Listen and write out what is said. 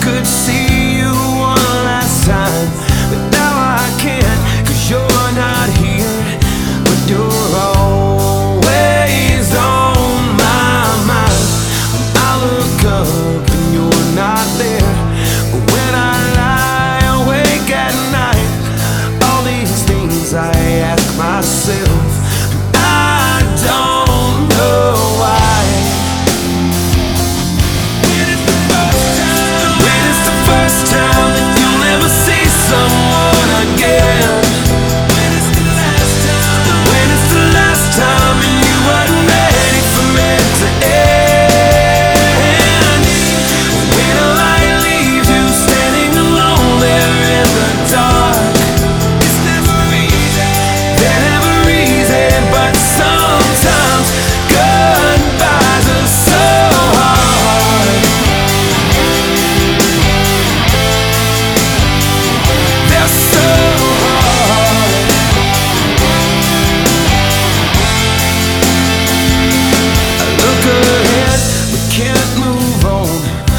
could see you one last time, but now I can't, 'cause you're not here. But you're always on my mind. When I look up and you're not there, when I lie awake at night, all these things I ask myself, I don't know why. When is the first time that you'll ever see someone again? When is the last time and you weren't ready for it to end? When a light leaves you standing alone there in the dark, it's never easy, they're never easy, but sometimes goodbyes are so hard. They're so hard. I look ahead, but can't move on.